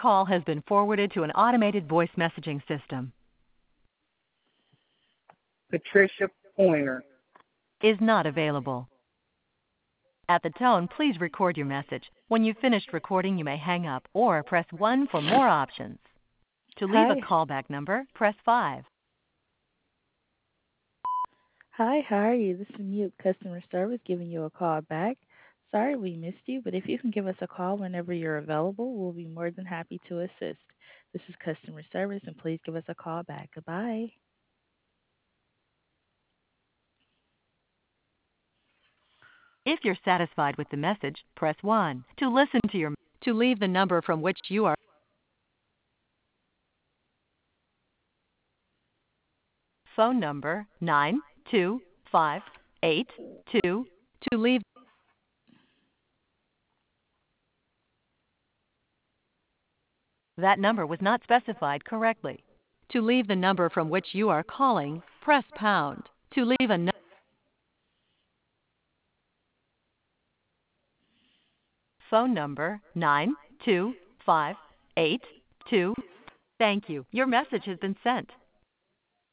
Call has been forwarded to an automated voice messaging system. Patricia Pointer. Is not available. At the tone, please record your message. When you've finished recording, you may hang up or press 1 for more options. To leave a Hi. callback number, press 5. Hi, how are you? This is Mute Customer Service giving you a call back. Sorry we missed you, but if you can give us a call whenever you're available, we'll be more than happy to assist. This is customer service, and please give us a call back. Goodbye. If you're satisfied with the message, press 1. To leave the number from which you are phone number 92582 to leave that number was not specified correctly. To leave the number from which you are calling, press pound. To leave a phone number 92582. Thank you. Your message has been sent.